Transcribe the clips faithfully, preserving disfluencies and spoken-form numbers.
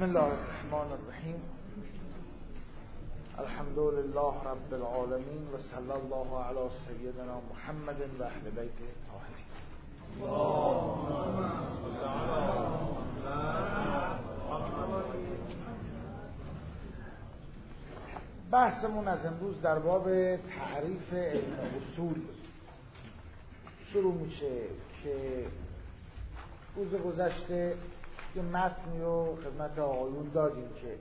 بسم الله الرحمن الرحیم. الحمد لله رب العالمین و صلی الله علی سیدنا محمد و اهل بیت الطاهرین. بحثمون از امروز در باب تعریف علم اصول شروع میشه که روز گذشته یه متنی رو خدمت آقایون دادیم که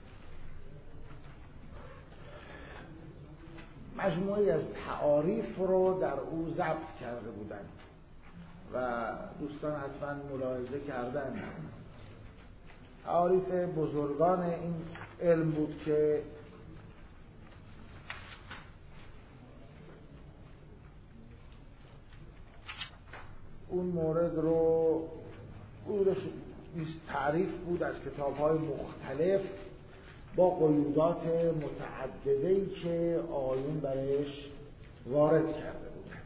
مجموعی از تعاریف رو در او ضبط کرده بودن و دوستان حتما ملاحظه کردن. تعاریف بزرگان این علم بود که اون مورد رو اون تعریف بود از کتاب‌های مختلف با قیودات متعدده‌ای که آقایون برایش وارد کرده بودن.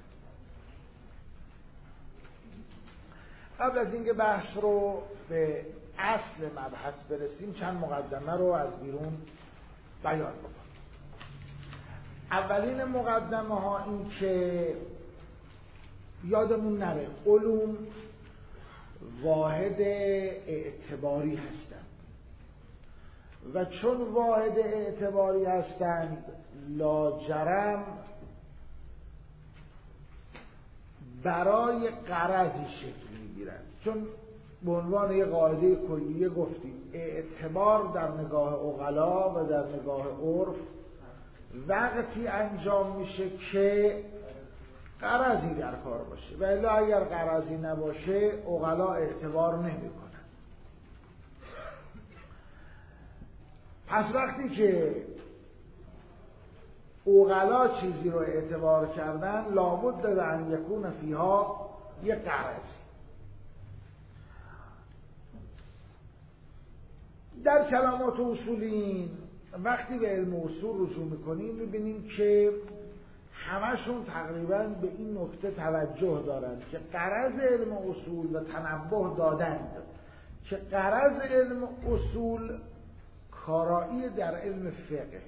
قبل از اینکه بحث رو به اصل مبحث برسیم چند مقدمه رو از بیرون بیان بکنم. اولین مقدمه ها این که یادمون نره علوم واحد اعتباری هستند و چون واحد اعتباری هستند لاجرم برای غرضی شکل میگیرند. چون به عنوان یک قاعده کلیه گفتیم اعتبار در نگاه عقلا و در نگاه عرف وقتی انجام میشه که غرضی در کار باشه و الا اگر غرضی نباشه عقلا اعتبار نمیکنن. پس وقتی که عقلا چیزی رو اعتبار کردن لابد به ان یکون فیها یک غرضی. در کلمات اصولین وقتی به علم اصول رجوع میکنیم میبینیم که همشون تقریباً به این نکته توجه دارند که غرض علم اصول و تنبه دادند که غرض علم اصول کارایی در علم فقه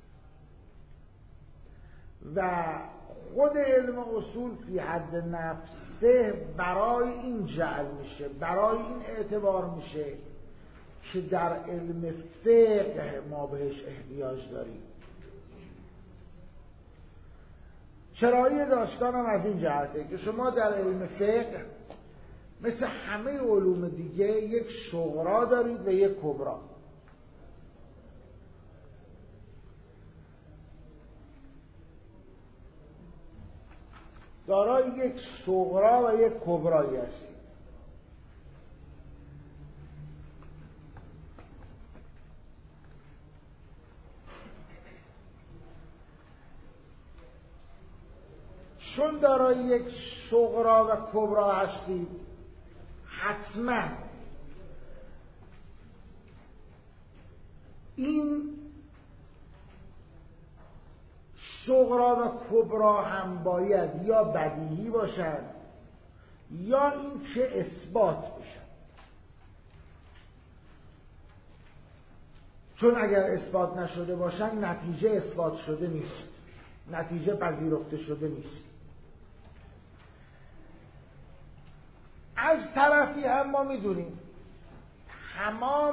و خود علم اصول فی حد نفسه برای این جعل میشه، برای این اعتبار میشه که در علم فقه ما بهش احتیاج داریم. چرایی داستانم از این جهته که شما در علم فقه مثل همه علوم دیگه یک صغرا دارید و یک کبرا. دارای یک صغرا و یک کبرایی هستید. چون دارای یک صغرا و کبرا هستید حتما این صغرا و کبرا هم باید یا بدیهی باشن یا این که اثبات بشن. چون اگر اثبات نشده باشن نتیجه اثبات شده نیست، نتیجه پذیرفته شده نیست. از طرفی هم ما میدونیم تمام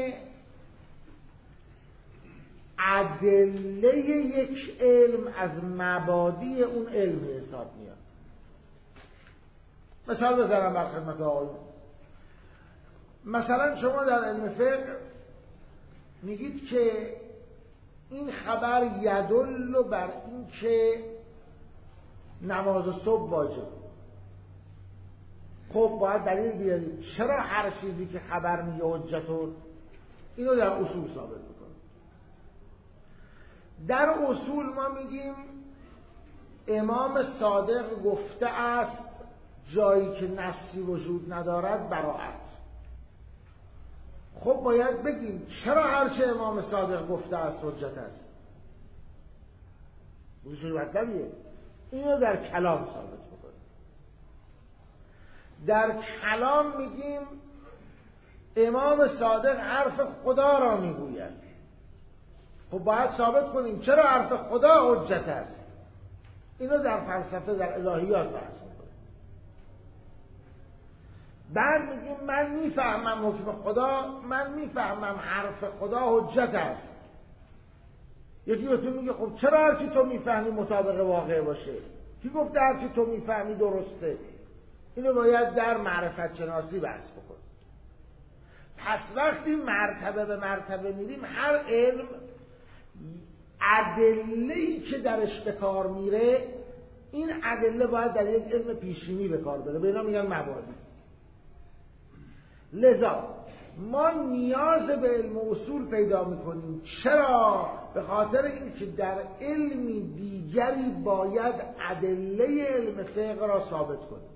ادله یک علم از مبادی اون علم حساب میاد. مثال بزنم بر خدمت آقایون. مثلا شما در علم فقه میگید که این خبر یدل بر این که نماز صبح واجب. خب باید دلیل بیارید چرا هر چیزی که خبر میگه حجته. اینو در اصول ثابت میکنه. در اصول ما میگیم امام صادق گفته است جایی که نصی وجود ندارد براءت. خب باید بگیم چرا هرچه امام صادق گفته است حجت است. وجود مطلبیه. اینو در کلام ثابت میکنه. در کلام میگیم امام صادق حرف خدا را میگوید. خب باید ثابت کنیم چرا حرف خدا حجت است. اینو در فلسفه در الهیات بحث میکنیم. بعد میگیم من میفهمم حکم خدا، من میفهمم حرف خدا حجت است. یکی به تو میگه خب چرا هرچی تو میفهمی مطابق واقع باشه؟ کی گفته هرچی تو میفهمی درسته؟ اینو باید در معرفت شناسی بحث بکنیم. پس وقتی مرتبه به مرتبه میریم، هر علم ادله‌ای که درش به کار میره، این ادله باید در یک علم پیشینی به کار بره، به اینا میگن مبادی. لذا ما نیاز به علم اصول پیدا میکنیم. چرا؟ به خاطر اینکه در علمی دیگری باید ادله علم فقه را ثابت کنیم.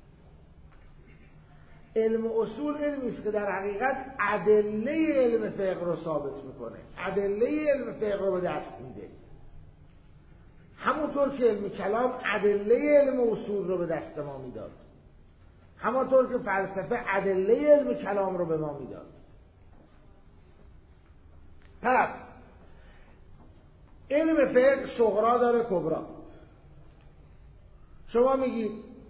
علم اصول علمی است که در حقیقت ادله علم فقه را ثابت میکنه، ادله علم فقه را به دست میده. همونطور که علم کلام ادله علم اصول رو به دست ما میداد، همونطور که فلسفه ادله علم کلام رو به ما میداد. پس علم فقه صغرا داره، کبرا. شما میگید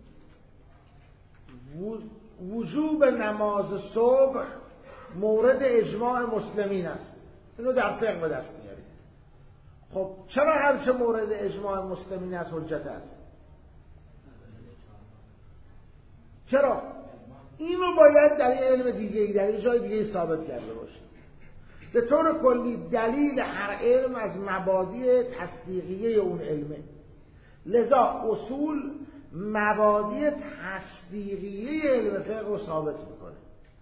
وجوب نماز صبح مورد اجماع مسلمین است، اینو در فقه به دست میارید. خب چرا هرچه مورد اجماع مسلمین است حجت است؟ چرا؟ اینو باید در علم دیگه، در یه جای دیگه ثابت کرده باشه. به طور کلی دلیل هر علم از مبادی تصدیقیه اون علمه. لذا اصول مبادی تصدیقیه علم فقه رو ثابت میکنه.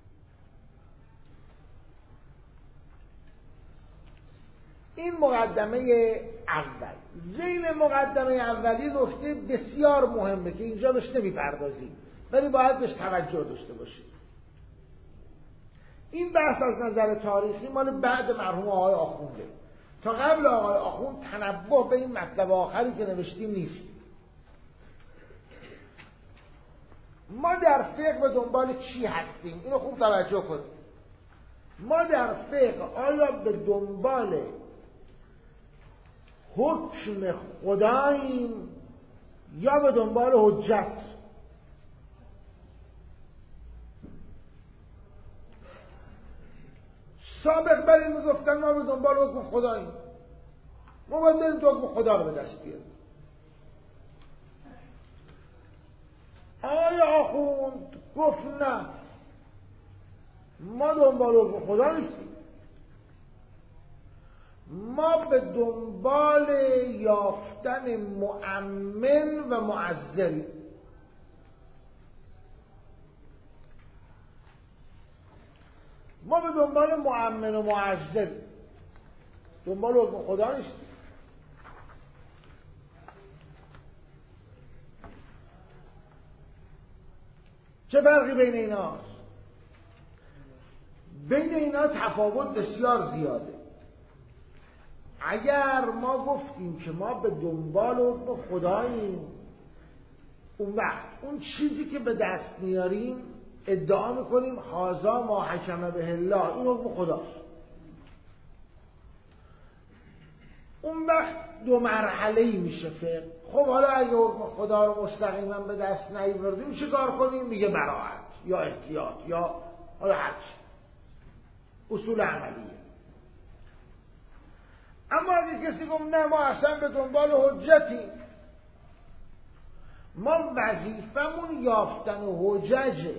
این مقدمه اول. ذیل مقدمه اولی نکته بسیار مهمه که اینجا بهش نمیپردازیم، ولی باید بهش توجه داشته باشیم. این بحث از نظر تاریخی مال بعد مرحوم آقای آخونده. تا قبل آقای آخوند تنبه به این مطلب آخری که نوشتیم نیست. ما در فقه به دنبال چی هستیم؟ اینو خوب توجه کنید. ما در فقه آیا به دنبال حکم خداییم یا به دنبال حجت؟ سابق بر این میگفتن ما به دنبال حکم خداییم، ما باید بریم تو حکم خدا رو به دست بیاریم. آیا آخوند گفت نه، ما دنبال حکم خدا نیستیم، ما به دنبال یافتن مؤمن و معزل. ما به دنبال مؤمن و معزل، دنبال حکم خدا نیستیم. چه فرقی بین ایناست؟ بین اینا تفاوت بسیار زیاده. اگر ما گفتیم که ما به دنبال حکم خداییم، اون وقت اون چیزی که به دست میاریم ادعا میکنیم هذا ما حکم به الله، این حکم خداست. اون وقت دو مرحله‌ای میشه فقه. خب حالا اگه حکم خدا رو مستقیما به دست نیاوردیم چه کار کنیم؟ میگه براءت یا احتیاط یا حالا هرچی، اصول عملیه. اما اگه کسی گفت نه ما اصلا به دنبال حجتیم، ما وظیفمون یافتن حججه.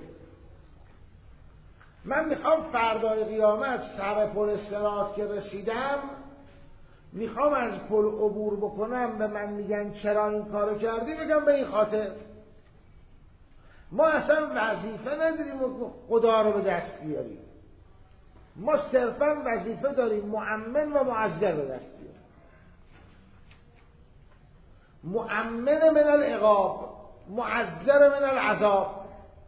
من میخوام فردای قیامت سر پل صراط که رسیدم، میخوام از پل عبور بکنم، به من میگن چرا این کارو کردی؟ بگم به این خاطر. ما اصلا وظیفه نداریم خدا رو به دست بیاریم، ما صرفا وظیفه داریم مؤمن و معزل به دست بیاریم. مؤمن من العقاب، معزل من العذاب.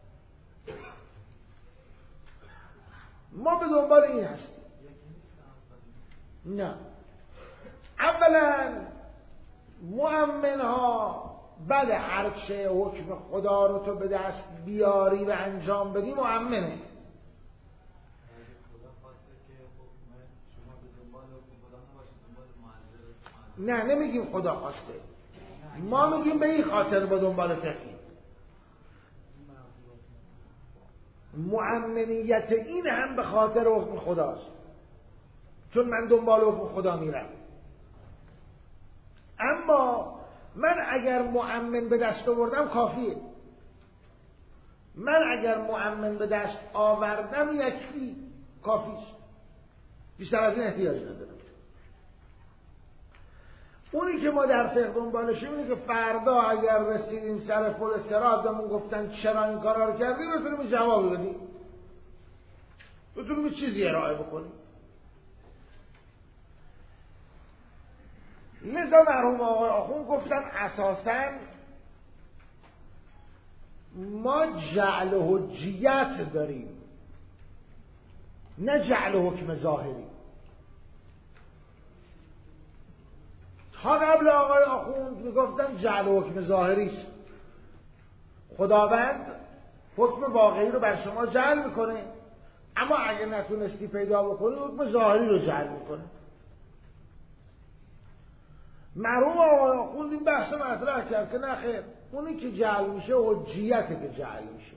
ما به دنبال این هستیم. نه، اولا مؤمن ها بعد هر چه حکم خدا رو تو به دست بیاری و انجام بدی مؤمنه. نه نمیگیم خدا خواسته، ما میگیم به این خاطر با دنبال فقهی. مؤمنیت این هم به خاطر حکم خداست، چون من دنبال حکم خدا میرم. اما من اگر مؤمن به دست آوردم کافیه، من اگر مؤمن به دست آوردم یکفی، کافیست، بیشتر از این احتیاج ندارم. اونی که ما در فقه دنبالشیم اینه که فردا اگر رسیدیم سر پل صراط بهمون گفتن چرا این کارا رو کردی، بتونیم جواب بدیم، بتونیم چیزی ارائه بکنیم. لذا مرحوم آقای آخوند گفتن اساساً ما جعل حجیت داریم، نه جعل حکم ظاهری. تا قبل آقای آخوند میگفتن جعل حکم ظاهری است، خداوند حکم واقعی رو بر شما جعل میکنه، اما اگه نتونستی پیدا بکنی حکم ظاهری رو جعل میکنه. مرحوم آقای آخوند این بحث مطرح کرد که نه خیر، اونی که جعل میشه حجیته که جعل میشه.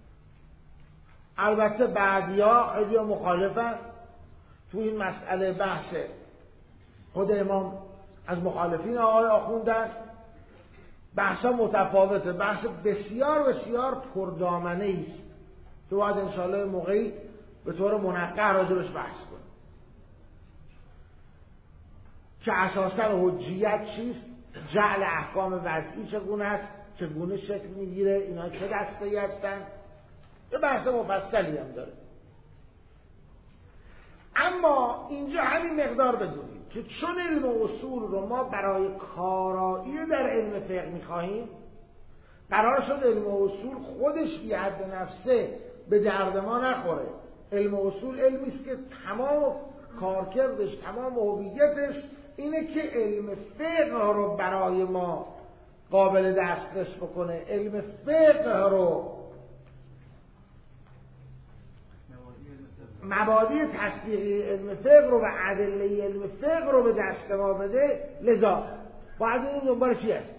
البته بعدیا خیلی مخالفن تو این مسئله، بحث خود امام از مخالفین آقای آخوندن، بحثا متفاوته، بحث بسیار بسیار پردامنه ایست که باید انشاءالله موقعی به طور منقح راجبش بحث کنیم که اساسا حجیت چیست، جعل احکام وضعی چگونه است، چگونه شکل میگیره، اینا چه دسته‌ای هستن، یه بحث مفصلی هم داره. اما اینجا همین مقدار بدونیم که چون علم اصول رو ما برای کارایی در علم فقه میخواهیم، قرار شد علم اصول خودش بی حد نفسه به درد ما نخوره. علم اصول علمی است که تمام کارکردش، تمام هویتش اینه که علم فقه رو برای ما قابل دسترس بکنه، علم فقه رو، مبادی تصدیقی علم فقه رو و ادله علم فقه رو به دست ما بده. لذا باید این دنبال چی است؟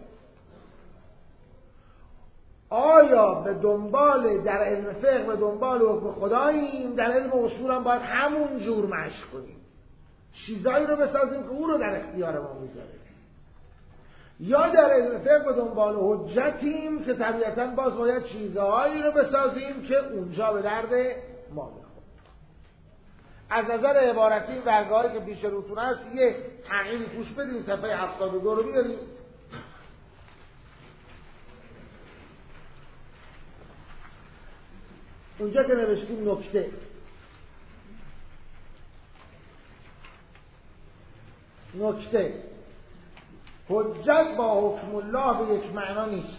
آیا به دنبال در علم فقه به دنبال حکم خداییم، در علم اصول هم باید همون جور مشق کنیم، چیزایی رو بسازیم که او رو در اختیار ما میذاره، یا در علم فقه به دنبال حجتیم که طبیعتاً باز باید چیزهایی رو بسازیم که اونجا به درد ما میخوره. از نظر عبارتی این برگاهی که پیش روتون هست یه تغییری توش بدیم، صفحه هفتاد و دو رو بیاریم. اونجا که نوشتیم نکته، نکته حجت با حکم الله به یک معنا نیست،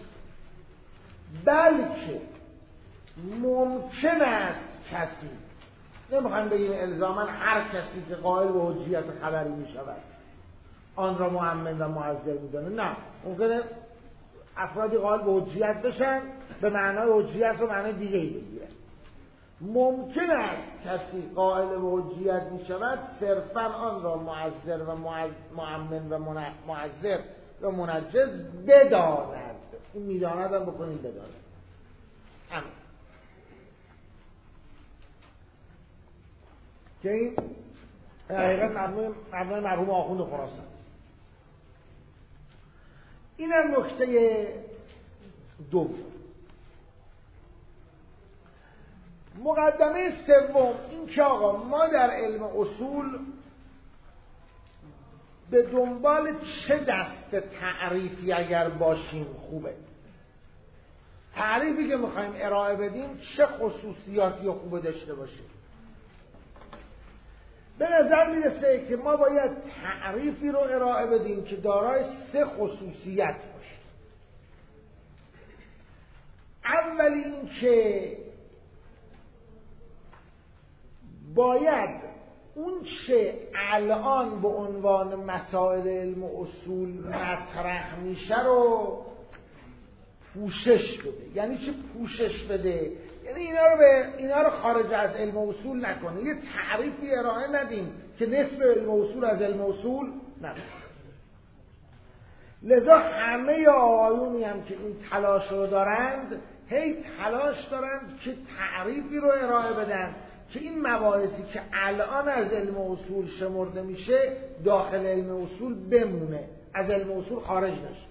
بلکه ممکن است کسی، نمیخوایم بگیم الزاما هر کسی که قائل به حجیت خبری میشود آن را مؤمن و معذر میدانه، نه، ممکنه افرادی قائل به حجیت بشن به معنای حجیت رو معنای دیگه ای بگیرن. ممکن است کسی قائل به حجیت میشود صرفا آن را معذر و مؤمن و معذر و منجز بداند. این میداند هم بکنید بداند. همین که این حقیقت مبنای مرحوم آخوند خراسان. این هم نکته دوم. مقدمه سوم این که آقا ما در علم اصول به دنبال چه دست تعریفی اگر باشیم خوبه، تعریفی که میخوایم ارائه بدیم چه خصوصیاتی خوبه داشته باشیم. به نظر میرسه که ما باید تعریفی رو ارائه بدیم که دارای سه خصوصیت باشه. اولی این که باید اون چه الان به عنوان مسائل علم اصول مطرح میشه رو پوشش بده. یعنی چه پوشش بده؟ یعنی اینا رو به اینا رو خارج از علم اصول نکنید، یه تعریفی ارائه ندیم که نصف علم اصول از علم اصول نباشه. لذا همه آقایونی هم که این تلاش رو دارند هی تلاش دارند که تعریفی رو ارائه بدن که این مباحثی که الان از علم اصول شمرده میشه داخل علم اصول بمونه، از علم اصول خارج نشه.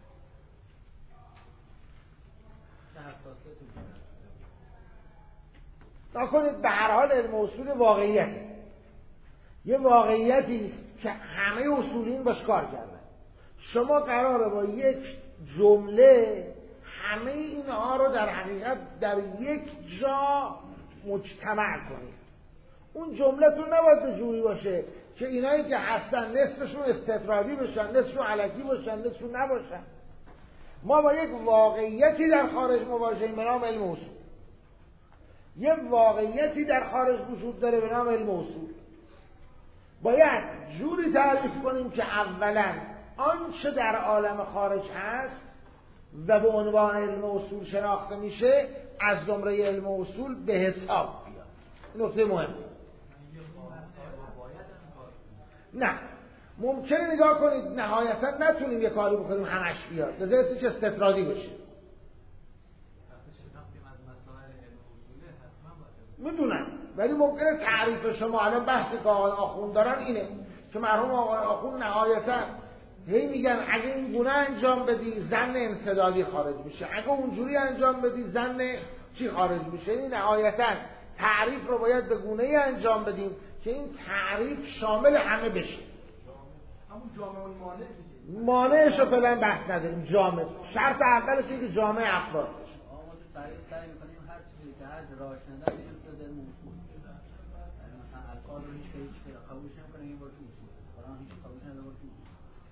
نکنید به هر حال علم اصول واقعیت یه واقعیتی است که همه اصولین باش کار کردن. شما قراره با یک جمله همه اینها رو در حقیقت در یک جا مجتمع کنید. اون جمله تو نباید جوری باشه که اینایی که هستن نصفشون استطرادی بشن، نصفشون علکی باشن، نصفشون نباشن. ما با یک واقعیتی در خارج مواجهیم به نام علم اصول. یک واقعیتی در خارج وجود داره به نام علم اصول. باید جوری تعریف کنیم که اولا آنچه در عالم خارج هست و به عنوان علم اصول شناخته میشه از زمره علم اصول به حساب بیاد. این نکته مهمه. نه ممکنه نگاه کنید نهایتا نتونیم یه کاری بکنیم همش بیاد، لذا چه استطرادی بشه. میدونم ولی ممکنه تعریف شما الان بحثی که آقای آخوند دارن اینه که مرحوم آقای آخوند نهایتا هی میگن اگه این گونه انجام بدی زن انسدادی خارج میشه، اگه اونجوری انجام بدی زن چی خارج میشه. این نهایتا تعریف رو باید به گونه ای انجام بدیم که این تعریف شامل همه بشه. همون جامعه مانع مانعش رو فعلا بحث نداریم. جامعه شرط اولش اینه که جامعه افراد بشه. آقا ما تو تعریف سعی می‌کنیم هر چیزی که هر راهش نداره بگیم تو در اصول. یعنی مثلا الفاظ رو هیچ هیچ قبولش نمی‌کنه این واسه اصول. قرآن هیچ قبولش نداره واسه اصول.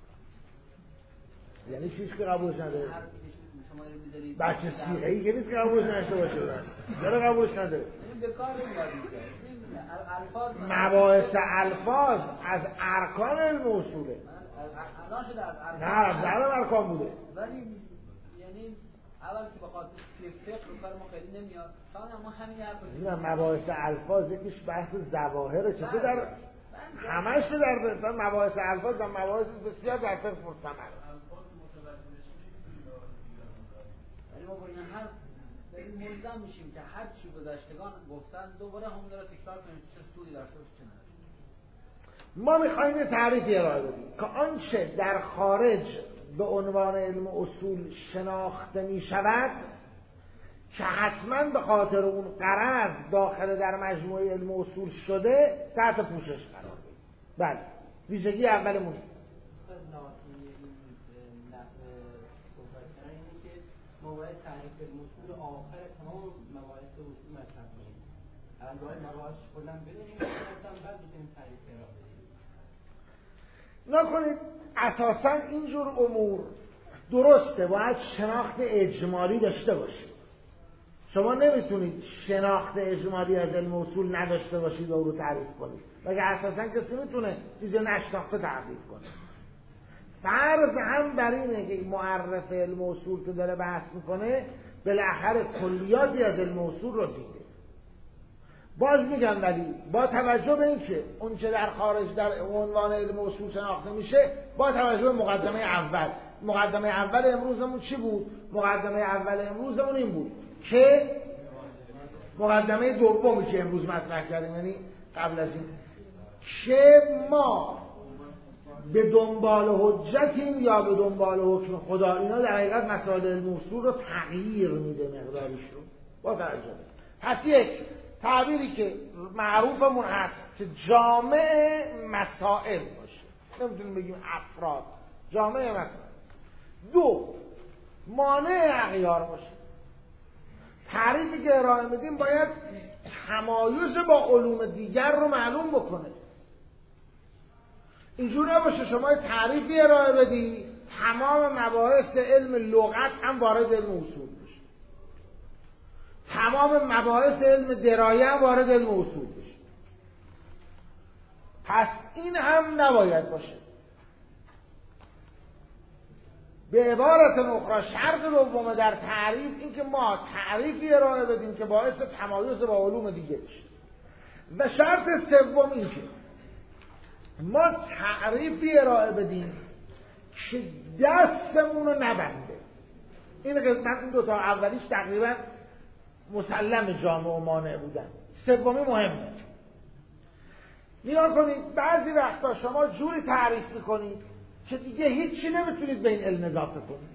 یعنی چیزی که قبولش نداره. هر چیزی شما رو می‌ذارید بچه سیغه‌ای که نیست که قبولش نشته باشه. چرا قبولش نداره؟ این به کار نمیاد دیگه. الفاظ مباحث الفاظ از ارکان علم اصوله. الان شده از ارکان. نه در ارکان بوده. ولی یعنی اول که بخاطر فقه رو کار ما خیلی نمیاد. ثانیا ما همین حرفو نه مباحث الفاظ یکیش بحث ظواهره. چطور در همش در در مباحث الفاظ و مباحث بسیار در فقه مستمر. ولی ما با این حرف داریم ملزم میشیم که هر چی گذشتگان گفتن دوباره همون رو تکرار کنیم. چه سودی داشته باشه چه نداره. ما میخوایم یه تعریفی ارائه بدیم که آنچه در خارج به عنوان علم اصول شناخته می شود که حتما به خاطر اون غرض داخل در مجموعه علم اصول شده تحت پوشش قرار بگیره. بله ویژگی اولمون ما باید تعریف اصول آخر تمام مباحث اصول مطرح کنیم. الان باید مباحث کلا بدونیم مثلا بعد بتونیم تعریف ارائه بدیم. نکنید اساسا اینجور امور درسته باید شناخت اجمالی داشته باشید. شما نمیتونید شناخت اجمالی از علم اصول نداشته باشید و او رو تعریف کنید. مگه اساسا کسی میتونه چیزی نشناخته تعریف کنه. فرض هم بر اینه که معرف علم اصول که داره بحث میکنه بالاخره کلیاتی از علم اصول رو دیده. باز میگم ولی با توجه به اینکه اون چه در خارج در عنوان علم اصول شناخته میشه با توجه به مقدمه اول. مقدمه اول امروزمون چی بود؟ مقدمه اول امروزمون این بود که مقدمه دومی که امروز مطرح کردیم، یعنی قبل از این، که ما به دنبال حجتیم یا به دنبال حکم خدا. اینا در حقیقت مسائل علم اصول رو تغییر میده مقداریش رو. با توجه پس یک تعبیری که معروفمون هست که جامع مسائل باشه، نمیتونیم بگیم افراد، جامع مسائل. دو مانع اغیار باشه. تعریفی که ارائه میدیم باید تمایز با علوم دیگر رو معلوم بکنه. اینجور نباشه شما تعریفی ارائه بدی تمام مباحث علم لغت هم وارد علم اصول بشه، تمام مباحث علم درایه هم وارد علم اصول بشه. پس این هم نباید باشه. به عبارت اخرى شرط دوم در تعریف این که ما تعریفی ارائه بدیم که باعث تمایز با علوم دیگه بشه و شرط سوم این که ما تعریفی ارائه بدیم که دستمون رو نبنده. این قسمت این دوتا اولیش تقریبا مسلم جامع و مانع بودن، سومی مهمه. نگاه کنید بعضی وقتا شما جوری تعریف میکنید که دیگه هیچی نمیتونید به این علم اضافه کنید.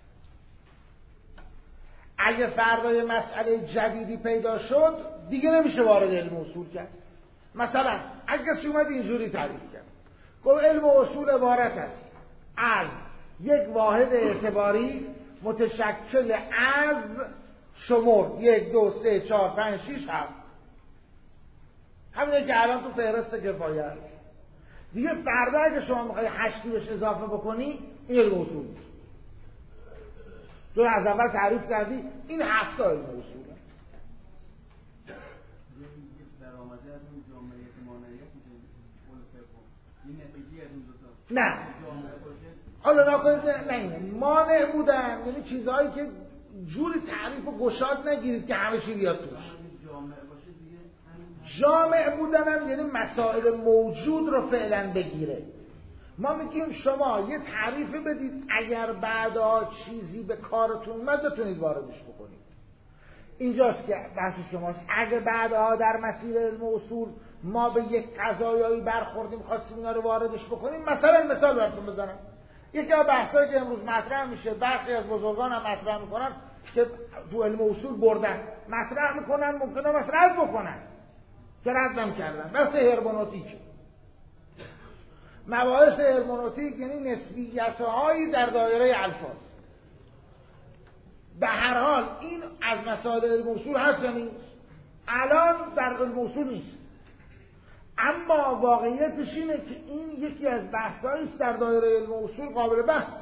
اگه فردای مسئله جدیدی پیدا شد دیگه نمیشه وارد علم اصول کرد. مثلا اگه کسی اومد اینجوری تعریف کرد گفت علم اصول عبارت است از یک واحد اعتباری متشکل از شمر یک دو سه چهار پنج شیش هفت، همینه که الان تو فهرست کفایه است. دیگه فردا اگه شما میخوای هشتی بهش اضافه بکنی این علم اصول نیست، تو از اول تعریف کردی این هفت علم اصوله. درآمده از اون جامعه مانعیت این نتیجه از اون دو نه حالا نکنید نه اینه مانع بودن یعنی چیزهایی که جوری تعریف و گشاد نگیرید که همه چی بیاد توش. جامع بودن هم یعنی مسائل موجود رو فعلا بگیره. ما میگیم شما یه تعریف بدید اگر بعدا چیزی به کارتون اومد بتونید واردش بکنید. اینجاست که بحث شماست. اگه بعدا در مسیر علم اصول ما به یک قضایایی برخوردیم خواستیم اینا رو واردش بکنیم، مثلا مثال براتون بزنم. یکی از بحثایی که امروز مطرح میشه برخی از بزرگان هم مطرح میکنن که تو علم اصول بردن مطرح میکنن ممکنه مطرح بکنن که ردم کردن، بحث هرمنوتیک. مباحث هرمنوتیک یعنی نسبیت هایی در دایره الفاظ. به هر حال این از مسائل علم اصول هست یا نیست؟ الان در علم اصول نیست، اما واقعیتش اینه که این یکی از بحثایی است در دایره علم اصول قابل بحثه.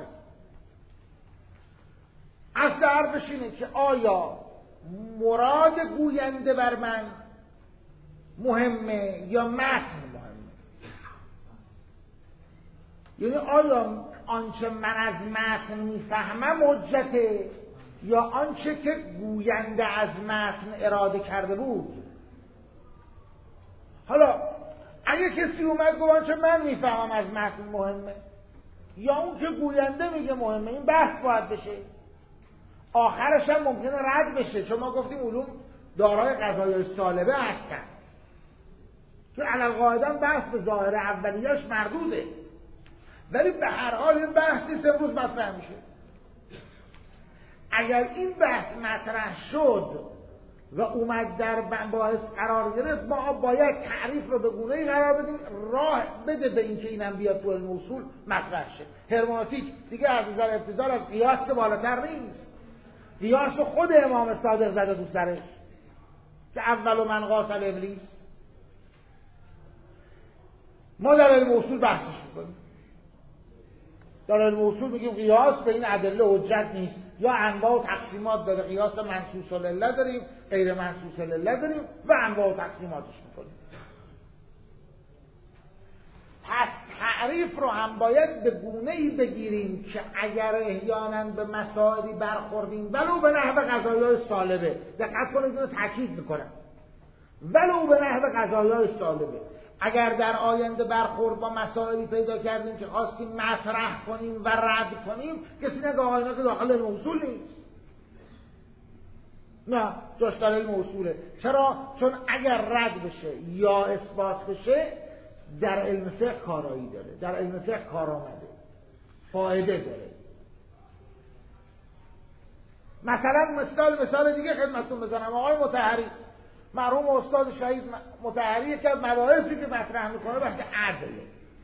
اصل حرفش اینه که آیا مراد گوینده بر من مهمه یا متن مهمه؟ یعنی آیا آنچه من از متن میفهمم حجته یا آنچه که گوینده از متن اراده کرده بود؟ حالا اگه کسی اومد گفت آنچه من میفهمم از متن مهمه یا اون که گوینده میگه مهمه، این بحث باید بشه. آخرش هم ممکنه رد بشه، چون ما گفتیم علوم دارای قضایای سالبه هستن که علل قاعده بحث به ظاهر اولیه‌اش مردوده، ولی به هر حال این بحثی امروز مطرح میشه. اگر این بحث مطرح شد و اومد در باعث قرار گرفت، ما باید تعریف رو به گونه‌ای قرار بدیم راه بده به اینکه اینم بیاد تو علم اصول مطرح شه. هرمنوتیک دیگه از نظر ابتذال از قیاس که بالاتر نیست. قیاس خود امام صادق زده تو سرش که اول من قاتل ابلیس. ما در علم اصول بحثش میکنیم، در علم اصول میگیم قیاس به این ادله حجت نیست، یا انواع و تقسیمات داره. قیاس منصوص العله داریم، غیر منصوص العله داریم و انواع و تقسیماتش میکنیم. پس تعریف رو هم باید به گونه‌ای بگیریم که اگر احیانا به مسائلی برخوردیم ولو به نحو قضایای سالبه، دقت کنید اینو تاکید میکنم، ولو به نحو قضایای سالبه، اگر در آینده برخورد با مسائلی پیدا کردیم که خواستیم مطرح کنیم و رد کنیم، کسی نگه آقا اینا که داخل علم اصول نیست. نه، جاش در علم اصوله. چرا؟ چون اگر رد بشه یا اثبات بشه در علم فقه کارایی داره، در علم فقه کار آمده، فایده داره. مثلا مثال مثال دیگه خدمتتون بزنم. آقای مطهری مرحوم استاد شهید مطهری که مباحثی که مطرح میکنه بحث عدله.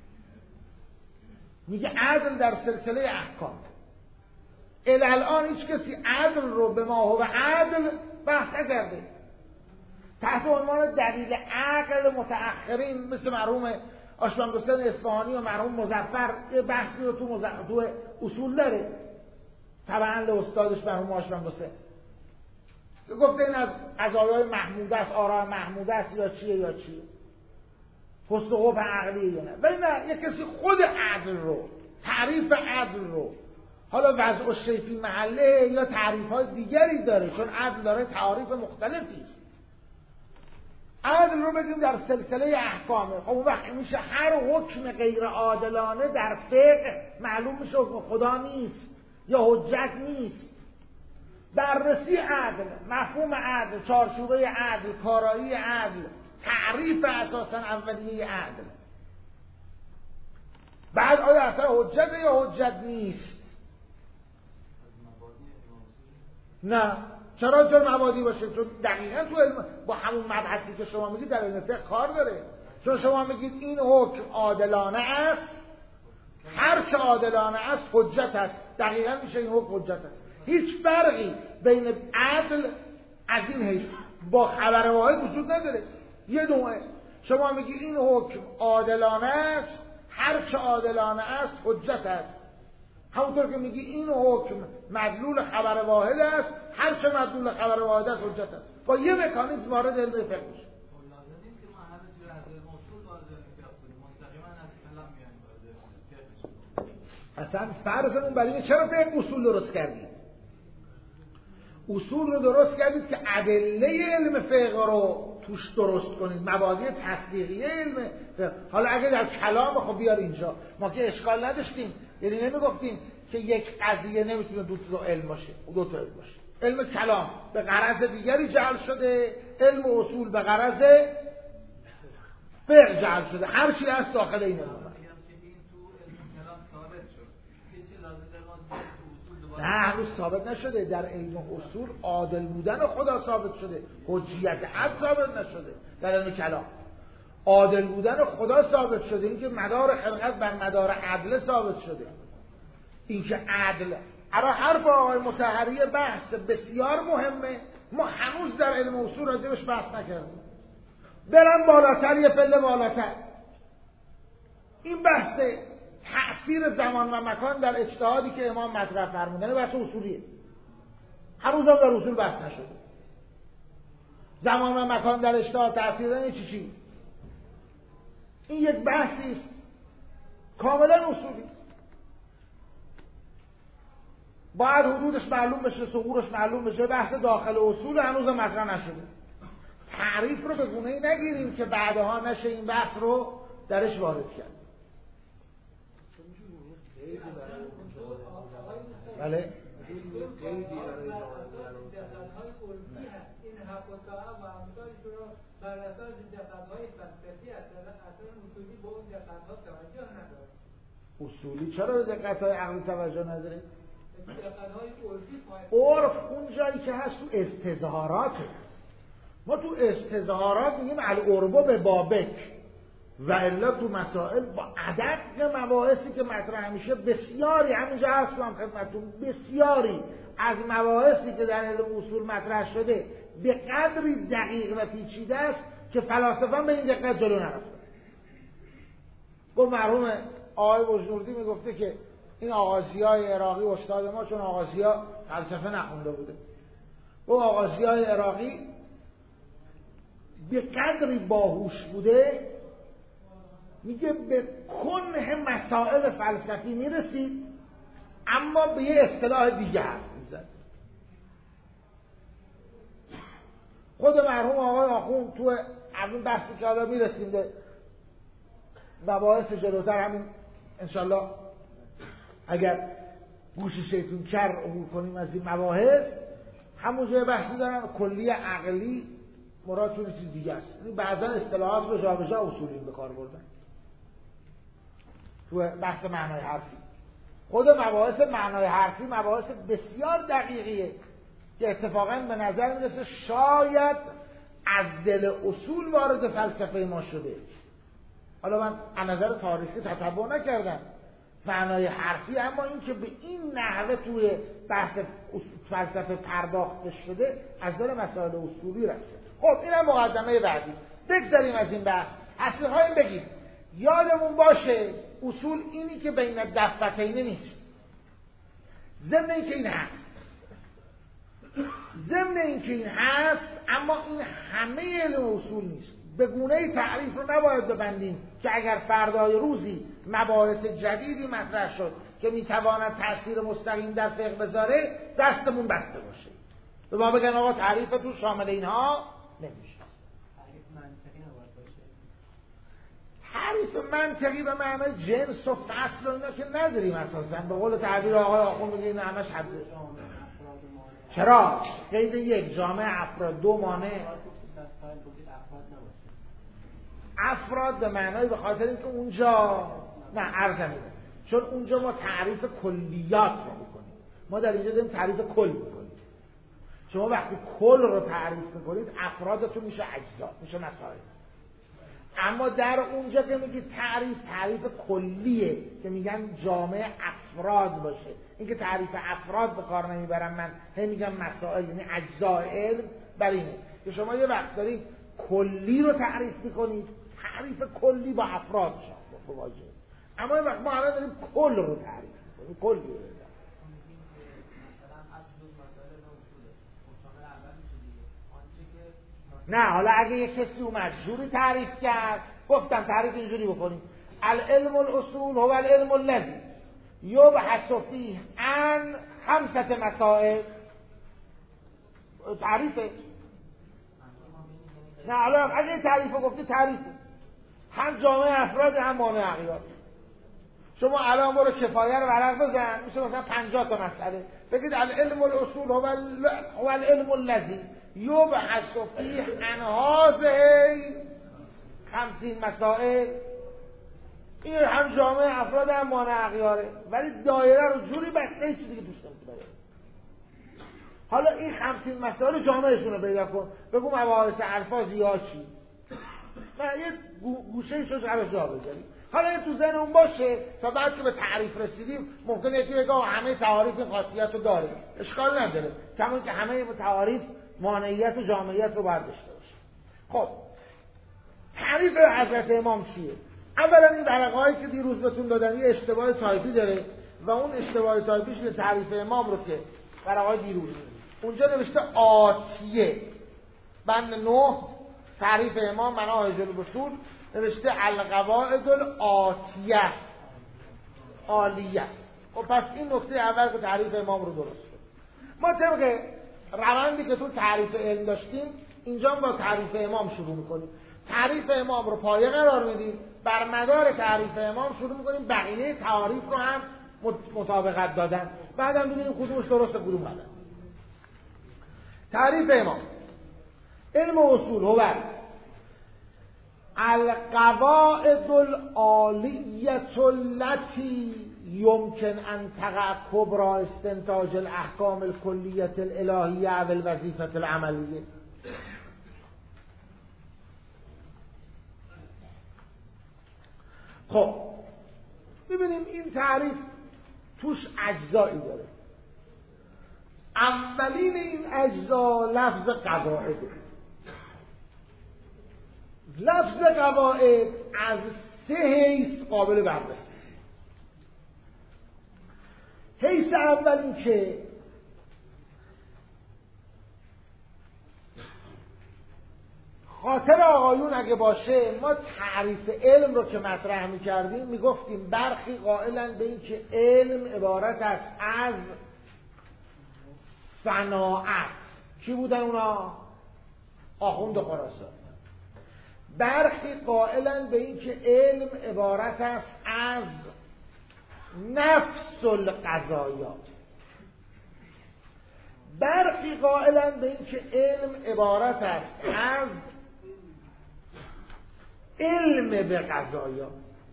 میگه عدل در سلسله احکام. الان هیچ کسی عدل رو به ما هو عدل بحث نکرده. تحت عنوان دلیل عقل متأخرین مثل مرحوم آشبند حسین اصفهانی و مرحوم مظفر یه بحثی رو تو, مز... تو اصول داره، طبعا لاستادش مرحوم آشبند حسین گفته این از قضایای محموده است، آراء محموده است یا چیه یا چیه، حسن و قبح عقلیه یا نه. ولی نه، یک کسی خود عدل رو، تعریف عدل رو حالا وضع الشیء فی محله یا تعریف های دیگری داره، چون عدل داره تعاریف مختلفی است. عدل رو بگیم در سلسله احکامه. خب اون وقت میشه هر حکم غیر عادلانه در فقه معلوم میشه حکم خدا نیست یا حجت نیست. بررسی عدل، مفهوم عدل، چارچوبه عدل، کارایی عدل، تعریف اساسا اولیه عدل. بعد آیا اصلا حجت یا حجت نیست؟ نه. چرا جور مبادی باشه؟ چون دقیقا تو علم با همون مبحثی که شما میگید در علم فقه کار داره. چون شما میگید این حکم عادلانه است، هر چه عادلانه است حجت است. دقیقا میشه این حکم حجت است. هیچ فرقی بین عدل از این حیث با خبر واحد وجود نداره. یه نوعه شما میگی این حکم عادلانه است، هر چه عادلانه است حجت است. همونطور که میگی این حکم مدلول خبر واحد است، هر چه مدلول خبر واحد است حجت است. با یه مکانیزم وارد علم فقه میشه. اصلا فرضمون برای اینه چرا فقه اصول درست کردید؟ اصول رو درست کردید که ادله علم فقه رو توش درست کنید، مبادی تصدیقی علم فقه. حالا اگه در کلام خب بیار اینجا، ما که اشکال نداشتیم، یعنی نمیگفتیم که یک قضیه نمیتونه دو تا علم باشه، دو تا علم باشه. علم کلام به غرض دیگری جعل شده، علم اصول به غرض فقه جعل شده. هر چی هست داخل این علم. نه هنوز ثابت نشده. در علم اصول عادل بودن خدا ثابت شده، حجیت عدل ثابت نشده. در علم کلام عادل بودن خدا ثابت شده، اینکه مدار خلقت بر مدار عدل ثابت شده. اینکه عدل ارا حرف آقای مطهری بحث بسیار مهمه، ما هنوز در علم اصول راجبش بحث نکردیم. برم بالاتر، یه پله بالاتر، این بحث تأثیر زمان و مکان در اجتهادی که امام مطرح فرمودن بحث اصولیه. هنوز هم در اصول بحث نشده. زمان و مکان در اجتهاد تأثیر دارن چی چی؟ این یک بحثی است کاملا اصولی. باید حدودش معلوم بشه، ثغورش معلوم بشه. بحث داخل اصول هنوز مطرح نشده. تعریف رو به گونه‌ای نگیریم که بعدها نشه این بحث رو درش وارد کرد. بله اصولی چرا به دقت‌های عقلی توجه نداره؟ عرف اون جایی که هست تو استظهاراته. ما تو استظهارات میگیم العربو به بابک و الا تو مسائل با عدد مباحثی که مطرح میشه بسیاری، همینجا هستم خدمتتون، بسیاری از مباحثی که در علم اصول مطرح شده به قدری دقیق و پیچیده است که فلاسفه به این دقت جلو نرفتن. گفت مرحوم آقای بجنوردی میگفته که این آغازیای عراقی استاد ما چون آغازیا فلسفه نخونده بوده، و آغازیای عراقی به قدری باهوش بوده میگه به کنه مسائل فلسفی میرسید اما به یه اصطلاح دیگه حرف میزد. خود مرحوم آقای آخون تو همین بحثی که حالا میرسیم به مباحث جلوتر، همین انشالله اگر گوش شیطون کر عبور کنیم از این مباحث، همون جای بحثی دارن کلی عقلی مراد چون چیز دیگه است. یعنی بعضا اصطلاحات رو جا به جا اصولی به کار بردن تو بحث معنای حرفی. خود مباحث معنای حرفی مباحث بسیار دقیقیه که اتفاقا به نظر میرسه شاید از دل اصول وارد فلسفه ما شده. حالا من از نظر تاریخی تتبع نکردم معنای حرفی، اما این که به این نحوه توی بحث فلسفه پرداخته شده از دل مسائل اصولی رفته. خب اینم مقدمه بعدی. بگذاریم از این بحث، اصلی هایم بگیم. یادمون باشه اصول اینی که بین دفتین نیست. ضمن این که این هست ضمن این که این هست اما این همه علم اصول نیست. به گونه‌ای تعریف رو نباید ببندیم که اگر فردای روزی مباحث جدیدی مطرح شد که میتواند تأثیر مستقیم در فقه بذاره دستمون بسته باشه. به ما بگن آقا تعریفتون شامل اینها نمیشه. تعریف منطقی نباید باشه. تعریف منطقی به معنای جنس و فصل و اینا که نداریم اساسا. به قول تعبیر آقای آخوند میگه این همش حد. چرا؟ قید یک جامعه افراد، دو مانع افراد به معنای به خاطر اینکه اونجا نه عرض نمیده، چون اونجا ما تعریف کلیات رو میکنیم، ما در اینجا داریم تعریف کل میکنیم. شما وقتی کل رو تعریف میکنید افرادتون میشه اجزا، میشه مسائل. اما در اونجا که میگید تعریف تعریف کلیه که میگن جامعه افراد باشه. اینکه تعریف افراد به کار نمیبرم من، هی میگم مسائل، یعنی اجزای علم. برای اینه که شما یه وقت دارید کلی رو تعریف میکنید، تعریف کلی با افراد شما مواجه. اما یه وقت ما الان داریم کل رو تعریف میکنیم، کلی رو تعریف. نه حالا اگه یک کسی اومد جوری تعریف کرد، گفتم تعریف اینجوری بکنیم: العلم الاصول هو العلم الذی یبحث فیه عن خمسة مسائل. تعریفه. نه حالا اگه تعریفه گفتی تعریفه هم جامعه افراد هم مانع اغیار. شما الان برو کفایه رو ورق بزن، میشه مثلا پنجاه تا مسئله. بگید العلم الاصول هو العلم الذی یبحث فیه عن هذه خمسین مسائل. این هم جامعه افراد هم مانع اغیاره، ولی دایره رو جوری بسته چیزی که توش نمیتونه. حالا این خمسین مسائل جامعهشون رو پیدا کن، بگو مباحث الفاظ یا چی. نه یه گوشه شو جواب جا بذاری. حالا این تو ذهن اون باشه تا بعد که به تعریف رسیدیم ممکنه یکی بگه همه تعاریف این خاصیت رو داره، اشکال نداره، کما که همه تعاریف مانعیت و جامعیت رو باید داشته باشه. خب تعریف حضرت امام چیه؟ اولا این ورقه‌هایی که دیروز بهتون دادن یه اشتباه تایپی داره و اون اشتباه تایپیش به تعریف امام رو که ورقه‌های دیروز اونجا نوشته آتیه، بند نه تعریف امام مناهج الاصول نوشته القواعد الآتیه عالیه. خب پس این نکته اول که تعریف امام رو درست کنیم. ما طبق روندی که تو تعریف علم داشتیم اینجا با تعریف امام شروع میکنیم. تعریف امام رو پایه قرار میدیم، بر مدار تعریف امام شروع میکنیم بقیه تعاریف رو هم مطابقت دادن، بعدم ببینیم کدومش درسته کدوم غلط. تعریف امام: علم اصول هو القواعد العالیة التي يمكن ان تقع كبرى استنتاج الاحکام الکلیة الالهیة و الوظیفة العملیه. خب ببینیم این تعریف توش اجزایی داره. اولین این اجزا لفظ قواعده. لفظ قواعد از سه حیث قابل بررسی. حیث اول این که خاطر آقایون اگه باشه ما تعریف علم رو که مطرح می‌کردیم میگفتیم برخی قائلن به این که علم عبارت است از صناعت. کی بودن اونا؟ آخوند خراسان. برخی قائلن به این که علم عبارت است از نفس القضایا. برخی قائلن به این که علم عبارت است از علم به قضایا.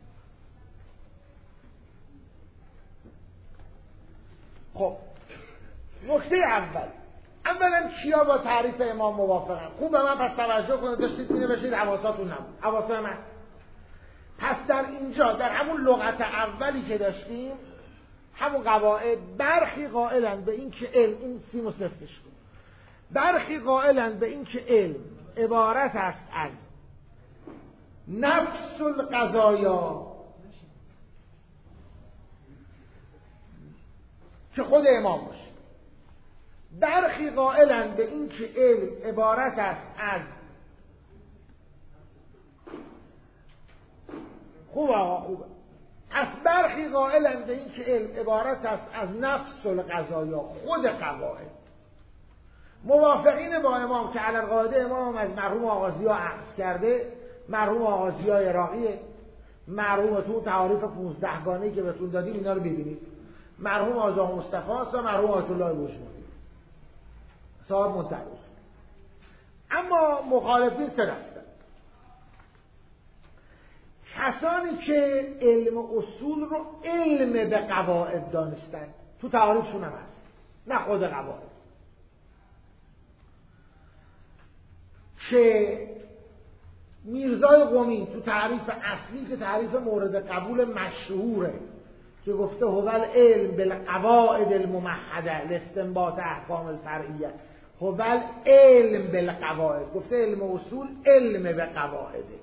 خب نکته اول، اولا کیا با تعریف امام موافقن؟ خوب به من پس توجه کنید، داشتید می نوشید حواساتون نبود، حواس من. پس در اینجا در همون لغت اولی که داشتیم همون قواعد، برخی قائلن به این که علم، این سیم و صفرش کن، برخی قائلن به این که علم عبارت است از نفس القضایا که خود امام باشه. برخی قائلن به این که علم عبارت است از خوب آقا خوبه. پس برخی برخی قائلند به این که علم عبارت است از نفس القضایا، خود قواعد. موافقین با امام که علی القاعده امام از مرحوم آغازی‌ها اخذ کرده، مرحوم آغازی‌ها عراقیه، مرحوم تو تعاریف پانزده گانه‌ای که بهتون دادیم اینا رو ببینید، مرحوم آقا مصطفی است و مرحوم آیت الله بوشمردی صاحب منتهی اصول. اما مخالفین سه دستن: کسانی که علم اصول رو علم به قواعد دانستن، تو تعاریفشون هم هست، نه خود قواعد، که میرزای قمی تو تعریف اصلی که تعریف مورد قبول مشهوره که گفته هو العلم بالقواعد الممهده لاستنباط احکام الفرعیه، هو العلم بالقواعد، گفته علم اصول علم به قواعده.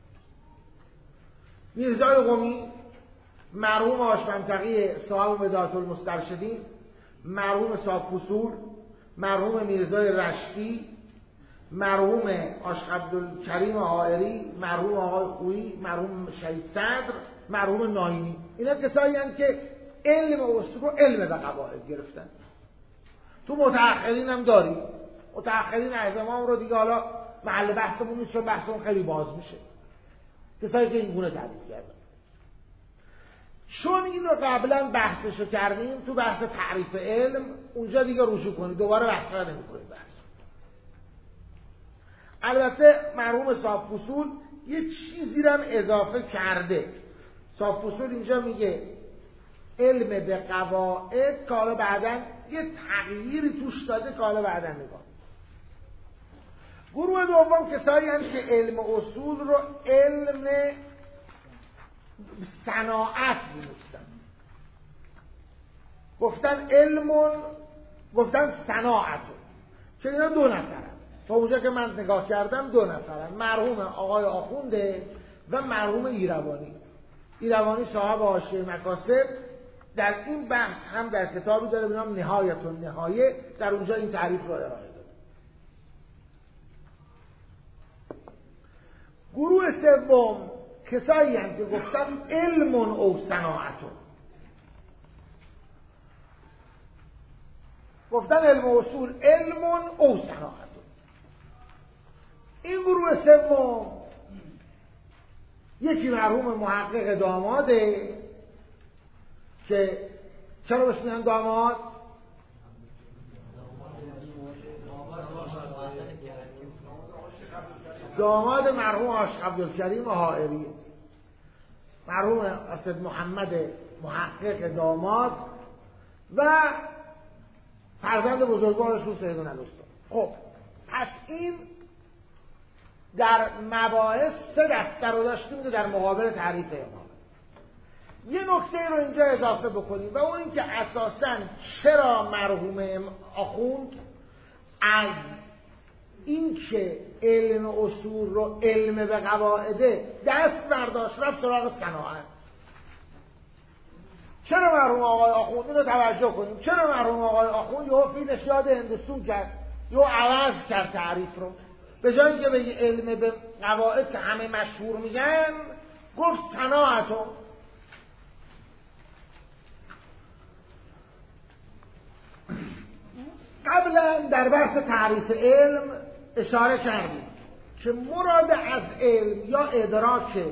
میرزای قمی، مرحوم آشمنطقی صاحب بدایت المسترشدین، مرحوم صاحب اصول، مرحوم میرزای رشتی، مرحوم عاشق عبدالکریم حائری، مرحوم آقای خویی، مرحوم شهید صدر، مرحوم ناینی، اینا کسایی هستند که علم اصول رو علم به قواعد گرفتن. تو متأخرین هم داریم، متأخرین از امام رو دیگه حالا محل بحثمون نیست چون بحثمون خیلی باز میشه، کسایی که این گونه تعریف کردن. چون این رو قبلا بحثشو کردیم تو بحث تعریف علم، اونجا دیگه رجوع کنید، دوباره بحث رو نمی‌کنید بحث. البته مرحوم صاحب اصول یه چیزی رو هم اضافه کرده. صاحب اصول اینجا میگه علم به قواعد که حالا بعدن یه تغییری توش داده که حالا بعدن نگاه. گروه دوم کسایی هم که علم اصول رو علم صناعت می‌دونستن، گفتن علمون، گفتن صناعتون، که اینا دو نفرن. تا اونجا که من نگاه کردم دو نفرن، مرحوم آقای آخونده و مرحوم ایروانی. ایروانی صاحب حاشیه مکاسب در این بحث هم در کتابی داره به نام نهایت النهایه، در اونجا این تعریف رو ارائه داده. گروه سوم کسایی هم که گفتن علم او صناعتون، گفتن علم اصول علم او صناعتون. این گروه سوم یکی مرحوم محقق داماده که چرا بهش میگن داماد؟ داماد مرحوم عاشق عبدالکریم حائری، مرحوم اسد محمد محقق داماد و فرزند بزرگوارش رو سیدون الاستاد. خب پس این در مباحث سه دسته رو داشتیم که در مقابل تعریف امام. یه نکته رو اینجا اضافه بکنیم و اون این که اساساً چرا مرحوم آخوند از این که علم اصول رو علم به قواعده دست برداشت رفت سراغ صناعت. چرا مرحوم آقای آخوند، اینو توجه کنیم، چرا مرحوم آقای آخوند یهو فیلش یاد هندوستون کرد، یهو عوض کرد تعریف رو، به جای اینکه بگه علم به قواعد که همه مشهور میگن گفت صناعتون. قبلا در بحث تعریف علم اشاره کردیم که مراد از علم یا ادراک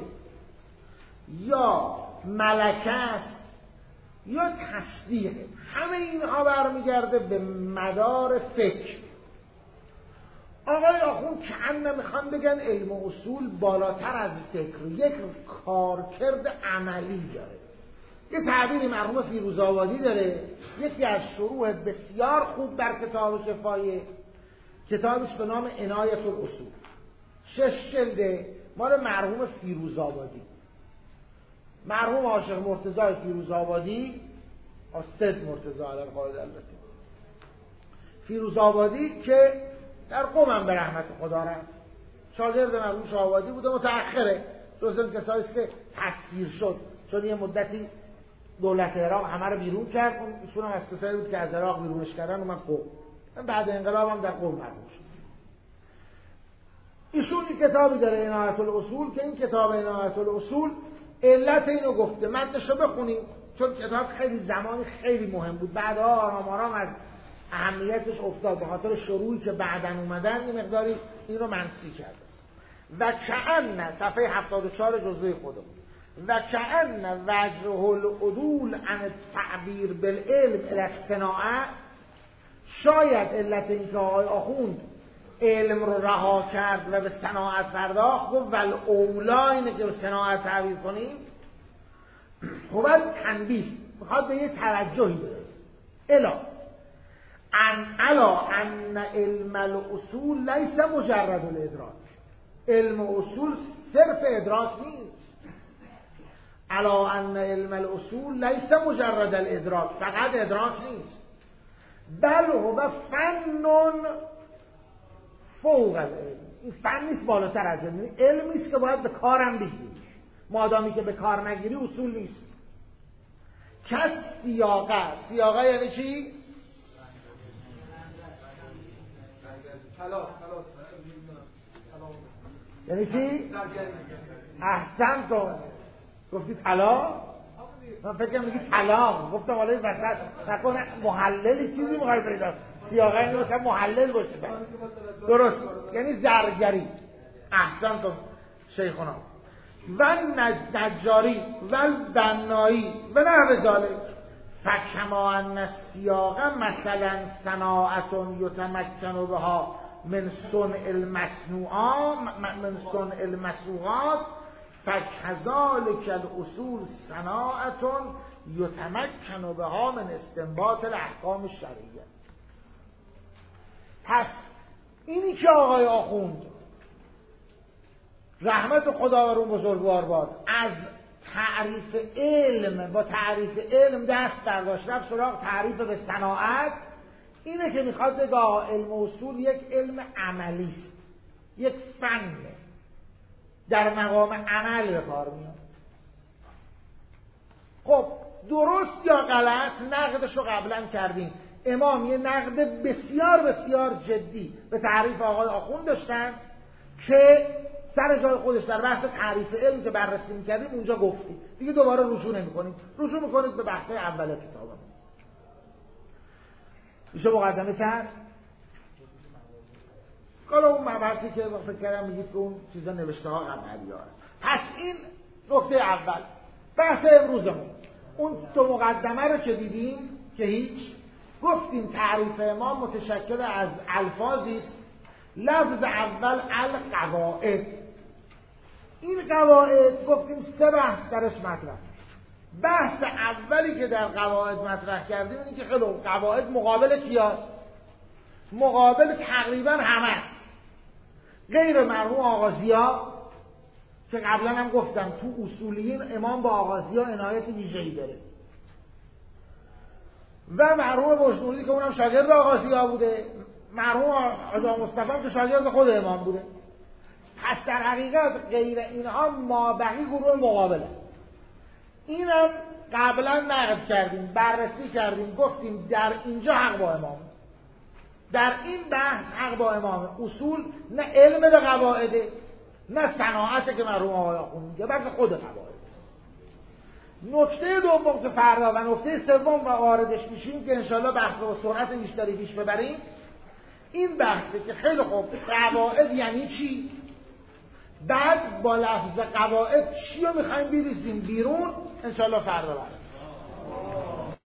یا ملکه است یا تصدیق. همه اینها برمیگرده به مدار فکر. آقای آخوند که هم میخوان بگن علم اصول بالاتر از فکر، یک کارکرد عملی داره. یه تعبیری مرحوم فیروزآبادی داره، یکی از شروح بسیار خوب بر کتاب شفای، کتابش به نام عنایت الاصول، شش جلده، مال مرحوم فیروزآبادی، مرحوم عاشق مرتضی فیروزآبادی، استاد مرتضی علی القاعده البته، فیروزآبادی که در قم هم به رحمت خدا رفت، شاگرد مرحوم شاه‌آبادی بوده، متأخره، جزو کسایی است که تکفیر شد چون یه مدتی دولت عراق همه رو بیرون کرد. ایشون هم از کسایی بود که از عراق بیرونش کردن اومد قم، بعد انقلاب هم در قم مرحوم شد. ایشون این کتابی داره عنایت الاصول که این کتاب عنایت الاصول علت اینو گفته، متنشو بخونیم چون کتاب خیلی زمانی خیلی مهم بود، بعدها آرام آرام از اهمیتش افتاد به خاطر شروعی که بعدن اومدن این مقداری این رو منسی کرده. و کأن صفحه هفتاد و چهار جزوه خودمون و کأن وجه العدول عن التعبیر بالعلم الی الصناعه، شاید علت اینکه آقای آخوند علم رو رها کرد و به صناعت پرداخت، گفت ول اولا اینه که به صناعت تعبیر کنیم. خب تنبیه میخواد به یه توجهی بده الا ان الا ان علم الاصول لیس مجرد الادراک، علم اصول صرف ادراک نیست. الا ان علم الاصول لیس مجرد الادراک، فقط ادراک نیست، بل هو فن فوق العلم. این فن نیست بالاتر از علم، علمی است که باید به کارم بگیری، مادامی که به کار نگیری اصول نیست. کس سیاقه، سیاقه یعنی چی؟ یعنی چی؟ احسن تو گفتی طلا؟ من فکر میگی طلا، گفتم حالا این وسط نکنه محللی چیزی میخوای پیدا. سیاقه یعنی مثلا محلل باشه. درست، یعنی زرگری. احسن تو شیخونا. و نجاری و بنایی و نحو ذالک، فکما ان السیاقه مثلا صناعت یتمکن بها من صنع المصنوعات من صنع المصنوعات، فکذالک الاصول صناعت یتمکن بها من استنباط الاحکام الشرعیه. پس اینی که آقای آخوند رحمت خدا رو بزرگوار باد از تعریف علم با تعریف علم دست برداشت، رفت سراغ تعریف به صناعت، اینه که میخواد بگه علم اصول یک علم عملی است، یک فنه در مقام عمل به کار میاد. خب درست یا غلط نقدش رو قبلا کردیم. امام یه نقد بسیار بسیار جدی به تعریف آقای آخوند داشتن که سر جای خودش در بحث تعریف علم که بررسی می‌کردیم اونجا گفتیم، دیگه دوباره رجوع نمی‌کنیم، رجوع می‌کنید به بحث اول کتابمون. میشه مقدمه کرد؟ حالا اون مبحثی که فکر کردم میگید که اون چیزا نوشته ها قبلی ها هست. پس این نکته اول. بحث امروزمون اون تو مقدمه رو که دیدیم که هیچ، گفتیم تعریف امام متشکل از الفاظی است. لفظ اول القواعد، این قواعد گفتیم سه بحث درش مطرح. بحث اولی که در قواعد مطرح کردیم اینه که خیلی قواعد مقابل کیاست؟ مقابل تقریبا همه است غیر مرحوم آغازی‌ها که قبلا هم گفتم تو اصولیین امام با آغازی‌ها عنایت ویژه‌ای داره، و مرحوم بشنوردی که اونم شاگرد آغازی‌ها بوده، مرحوم آقا مصطفی که شاگرد خود امام بوده. پس در حقیقت غیر اینها مابقی گروه مقابله. اینم قبلا نقد کردیم، بررسی کردیم، گفتیم در اینجا حق با امام، در این بحث حق با امام. اصول نه علم به قواعده نه صناعت که مرحوم آقای آخوند میگه، بلکه خود قواعد. نکته دوم که فردا و نکته سوم و واردش میشیم که انشالله بحث رو سرعت بیشتری پیش ببریم، این بحثه که خیلی خوب قواعد یعنی چی، بعد با لفظ قواعد چی رو میخوایم بریزیم بیرون، انشالله فردا بریم.